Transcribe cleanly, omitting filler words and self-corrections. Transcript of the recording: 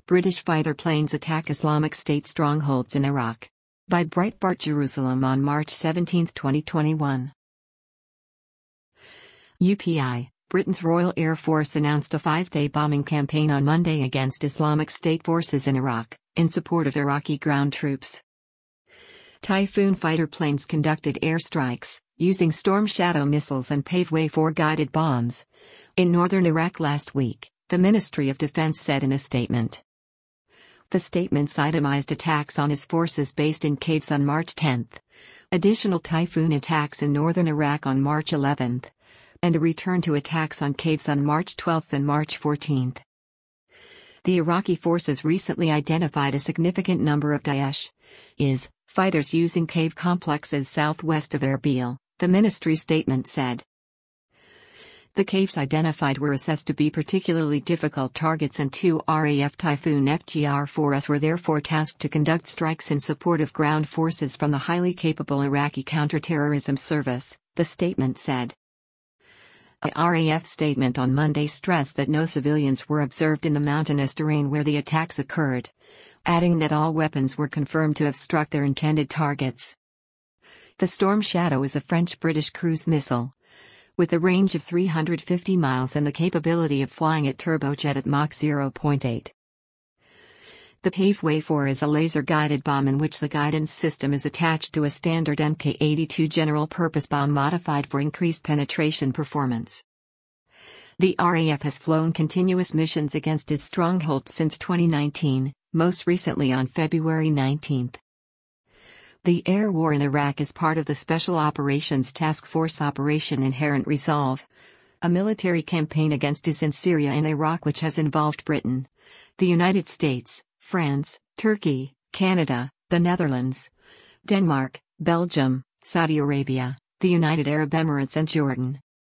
British fighter planes attack Islamic State strongholds in Iraq. By Breitbart Jerusalem on March 17, 2021. UPI, Britain's Royal Air Force announced a 5-day bombing campaign on Monday against Islamic State forces in Iraq, in support of Iraqi ground troops. Typhoon fighter planes conducted airstrikes, using Storm Shadow missiles and Pave 4 guided bombs, in northern Iraq last week, the Ministry of Defense said in a statement. The statements itemized attacks on his forces based in caves on March 10, additional Typhoon attacks in northern Iraq on March 11, and a return to attacks on caves on March 12 and March 14. The Iraqi forces recently identified a significant number of Daesh fighters using cave complexes southwest of Erbil, the ministry statement said. The caves identified were assessed to be particularly difficult targets, and 2 RAF Typhoon FGR-4s were therefore tasked to conduct strikes in support of ground forces from the highly capable Iraqi Counterterrorism Service, the statement said. A RAF statement on Monday stressed that no civilians were observed in the mountainous terrain where the attacks occurred, adding that all weapons were confirmed to have struck their intended targets. The Storm Shadow is a French-British cruise missile, with a range of 350 miles and the capability of flying at turbojet at Mach 0.8. The Pave 4 is a laser-guided bomb in which the guidance system is attached to a standard Mk-82 general-purpose bomb modified for increased penetration performance. The RAF has flown continuous missions against its strongholds since 2019, most recently on February 19. The air war in Iraq is part of the Special Operations Task Force Operation Inherent Resolve, a military campaign against IS in Syria and Iraq which has involved Britain, the United States, France, Turkey, Canada, the Netherlands, Denmark, Belgium, Saudi Arabia, the United Arab Emirates and Jordan.